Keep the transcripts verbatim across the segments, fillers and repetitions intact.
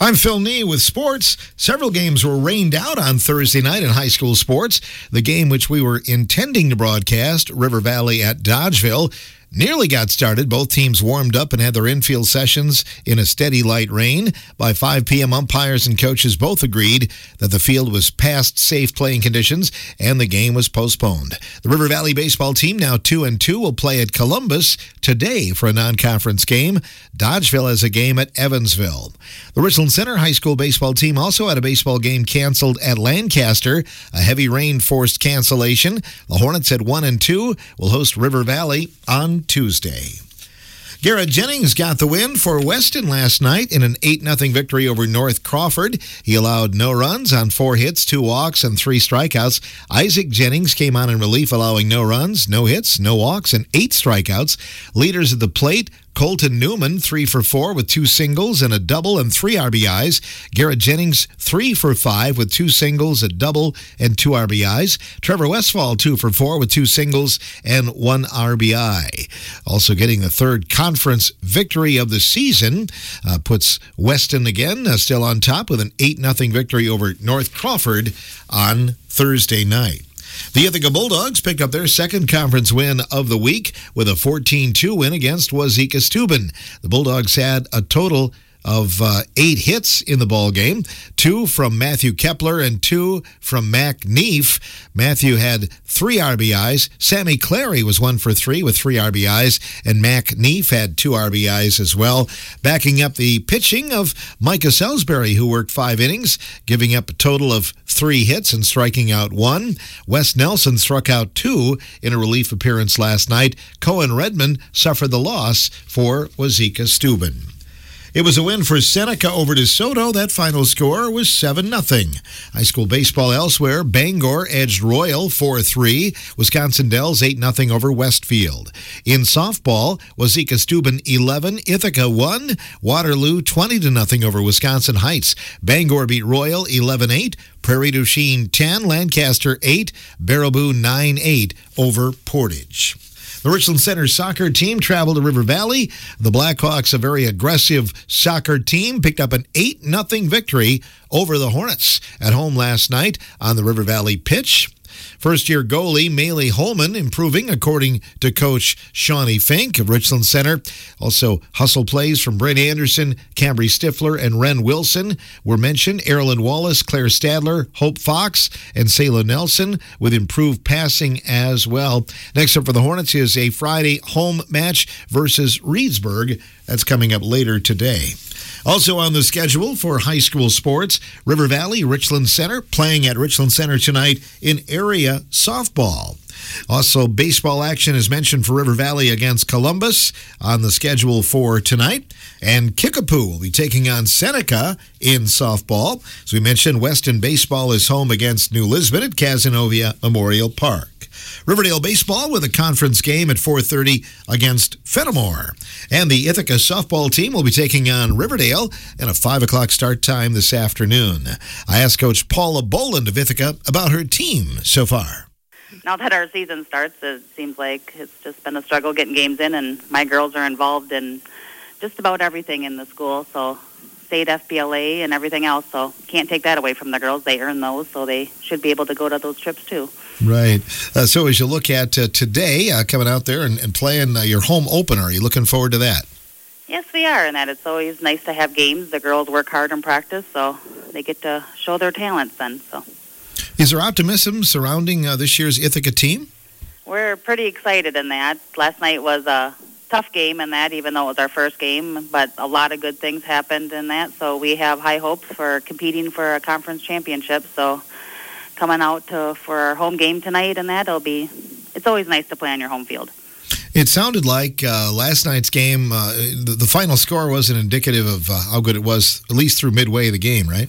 I'm Phil Nee with sports. Several games were rained out on Thursday night in high school sports. The game which we were intending to broadcast, River Valley at Dodgeville, nearly got started. Both teams warmed up and had their infield sessions in a steady light rain. By five p.m., umpires and coaches both agreed that the field was past safe playing conditions and the game was postponed. The River Valley baseball team, now two and two, will play at Columbus today for a non-conference game. Dodgeville has a game at Evansville. The Richland Center high school baseball team also had a baseball game canceled at Lancaster. A heavy rain forced cancellation. The Hornets at one and two will host River Valley on Tuesday. Garrett Jennings got the win for Weston last night in an eight nothing victory over North Crawford. He allowed no runs on four hits, two walks, and three strikeouts. Isaac Jennings came on in relief, allowing no runs, no hits, no walks, and eight strikeouts. Leaders at the plate, Colton Newman, three for four with two singles and a double and three R B Is. Garrett Jennings, three for five with two singles, a double, and two R B Is. Trevor Westfall, two for four with two singles and one R B I. Also getting the third conference victory of the season uh, puts Weston again uh, still on top with an eight nothing victory over North Crawford on Thursday night. The Ithaca Bulldogs picked up their second conference win of the week with a fourteen two win against Wazeeka Steuben. The Bulldogs had a total of uh, eight hits in the ball game, two from Matthew Kepler and two from Mac Neef. Matthew had three R B Is. Sammy Clary was one for three with three R B Is, and Mac Neef had two R B Is as well. Backing up the pitching of Micah Salisbury, who worked five innings, giving up a total of three hits and striking out one. Wes Nelson struck out two in a relief appearance last night. Cohen Redmond suffered the loss for Wazeeka Steuben. It was a win for Seneca over DeSoto. That final score was seven nothing. High school baseball elsewhere, Bangor edged Royal four three. Wisconsin Dells eight nothing over Westfield. In softball, Wazeeka Steuben eleven, Ithaca one. Waterloo twenty to nothing over Wisconsin Heights. Bangor beat Royal eleven eight. Prairie du Chien ten, Lancaster eight. Baraboo nine eight over Portage. The Richland Center soccer team traveled to River Valley. The Blackhawks, a very aggressive soccer team, picked up an eight nothing victory over the Hornets at home last night on the River Valley pitch. First-year goalie Maylee Holman improving, according to Coach Shawnee Fink of Richland Center. Also, hustle plays from Brent Anderson, Cambry Stifler, and Ren Wilson were mentioned. Erilyn Wallace, Claire Stadler, Hope Fox, and Sayla Nelson with improved passing as well. Next up for the Hornets is a Friday home match versus Reedsburg. That's coming up later today. Also on the schedule for high school sports, River Valley, Richland Center, playing at Richland Center tonight in area softball. Also, baseball action is mentioned for River Valley against Columbus on the schedule for tonight. And Kickapoo will be taking on Seneca in softball. As we mentioned, Weston baseball is home against New Lisbon at Cazenovia Memorial Park. Riverdale baseball with a conference game at four thirty against Fenimore. And the Ithaca softball team will be taking on Riverdale in a five o'clock start time this afternoon. I asked Coach Paula Boland of Ithaca about her team so far. Now that our season starts, it seems like it's just been a struggle getting games in, and my girls are involved in just about everything in the school, so state F B L A and everything else, so can't take that away from the girls. They earn those, so they should be able to go to those trips too. Right. Uh, so as you look at uh, today, uh, coming out there and, and playing uh, your home opener, are you looking forward to that? Yes, we are, and that it's always nice to have games. The girls work hard in practice, so they get to show their talents then. So, is there optimism surrounding uh, this year's Ithaca team? We're pretty excited in that. Last night was a tough game in that, even though it was our first game, but a lot of good things happened in that, so we have high hopes for competing for a conference championship. So coming out to, for our home game tonight and that, it'll be, it's always nice to play on your home field. It sounded like uh, last night's game, uh, the, the final score wasn't indicative of uh, how good it was, at least through midway of the game, right?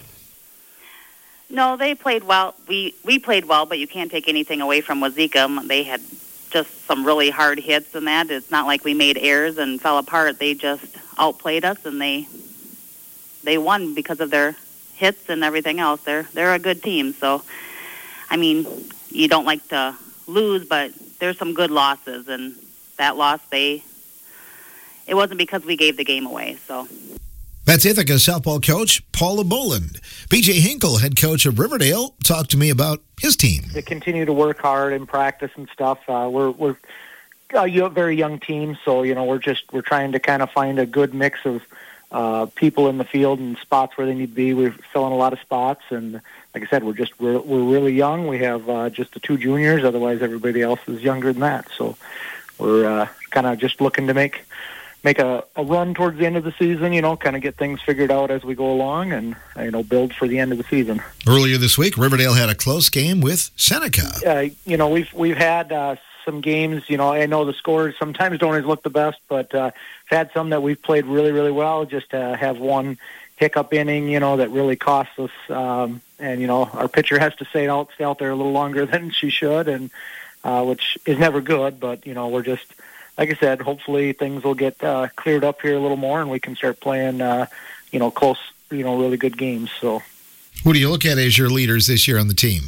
No, they played well. We, we played well, but you can't take anything away from Wazeeka. They had just some really hard hits and that. It's not like we made errors and fell apart. They just outplayed us, and they they won because of their hits and everything else. They're they're a good team. So, I mean, you don't like to lose, but there's some good losses, and that loss, they it wasn't because we gave the game away. So. That's Ithaca softball coach Paula Boland. B J Hinkle, head coach of Riverdale, talked to me about his team. They continue to work hard and practice and stuff. Uh, we're we're a very young team, so you know we're just we're trying to kind of find a good mix of uh, people in the field and spots where they need to be. We're filling a lot of spots, and like I said, we're just we're we're really young. We have uh, just the two juniors. Otherwise, everybody else is younger than that. So we're uh, kind of just looking to make. make a, a run towards the end of the season, you know, kind of get things figured out as we go along and, you know, build for the end of the season. Earlier this week, Riverdale had a close game with Seneca. Uh, you know, we've we've had uh, some games, you know, I know the scores sometimes don't always look the best, but uh, we've had some that we've played really, really well. Just uh, have one hiccup inning, you know, that really costs us. Um, and, you know, our pitcher has to stay out, stay out there a little longer than she should, and uh, which is never good, but, you know, we're just... Like I said, hopefully things will get uh, cleared up here a little more, and we can start playing, uh, you know, close, you know, really good games. So, who do you look at as your leaders this year on the team?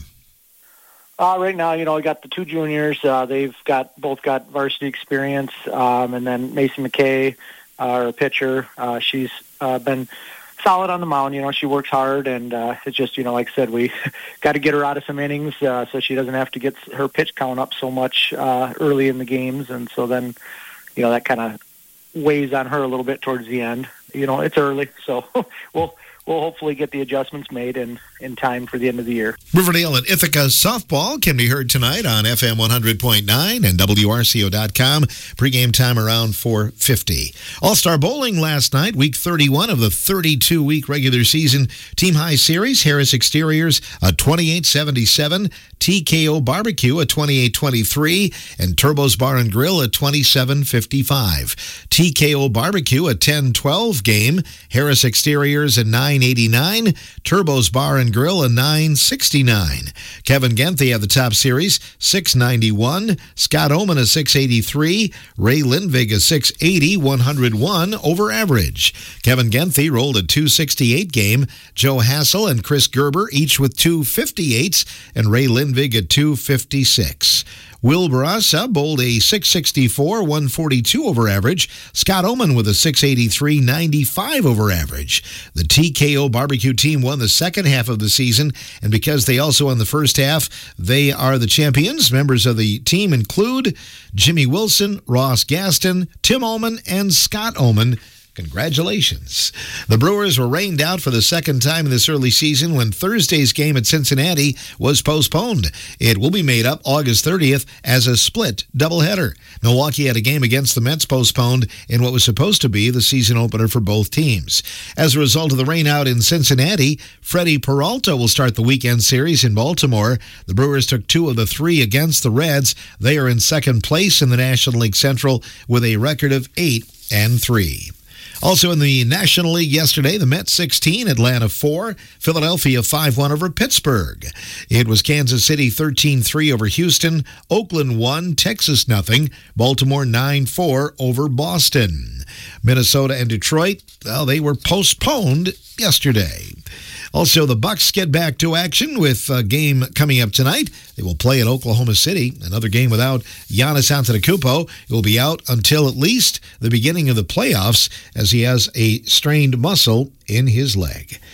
Uh, right now, you know, we got the two juniors. Uh, they've got both got varsity experience, um, and then Mason McKay, uh, our pitcher. Uh, she's uh, been solid on the mound. You know, she works hard, and uh, it's just, you know, like I said, we got to get her out of some innings uh, so she doesn't have to get her pitch count up so much uh, early in the games, and so then, you know, that kind of weighs on her a little bit towards the end. You know, it's early, so we'll we'll hopefully get the adjustments made in, in time for the end of the year. Riverdale and Ithaca softball can be heard tonight on F M one hundred point nine and W R C O dot com. Pre-game time around four fifty. All-Star Bowling last night, week thirty-one of the thirty-two week regular season Team High Series. Harris Exteriors a twenty-eight seventy-seven, T K O Barbecue a twenty-eight twenty-three, and Turbo's Bar and Grill a twenty-seven fifty-five. T K O Barbecue a ten twelve game, Harris Exteriors a nine eighty-nine, Turbo's Bar and Grill a nine sixty-nine. Kevin Genthy had the top series, six ninety-one, Scott Oman a six eighty-three, Ray Lindvig a six eighty, one hundred one over average. Kevin Genthy rolled a two sixty-eight game, Joe Hassel and Chris Gerber each with two fifty-eights, and Ray Lindvig a two fifty-six. Will Barassa bowled a six sixty-four, one forty-two over average. Scott Oman with a six eighty-three, ninety-five over average. The T K O Barbecue team won the second half of the season, and because they also won the first half, they are the champions. Members of the team include Jimmy Wilson, Ross Gaston, Tim Oman, and Scott Oman. Congratulations. The Brewers were rained out for the second time in this early season when Thursday's game at Cincinnati was postponed. It will be made up August thirtieth as a split doubleheader. Milwaukee had a game against the Mets postponed in what was supposed to be the season opener for both teams. As a result of the rain out in Cincinnati, Freddie Peralta will start the weekend series in Baltimore. The Brewers took two of the three against the Reds. They are in second place in the National League Central with a record of eight and three. Also in the National League yesterday, the Mets sixteen, Atlanta four, Philadelphia five one over Pittsburgh. It was Kansas City thirteen three over Houston, Oakland one, Texas nothing, Baltimore nine four over Boston. Minnesota and Detroit, well, they were postponed yesterday. Also, the Bucks get back to action with a game coming up tonight. They will play at Oklahoma City. Another game without Giannis Antetokounmpo. He will be out until at least the beginning of the playoffs as he has a strained muscle in his leg.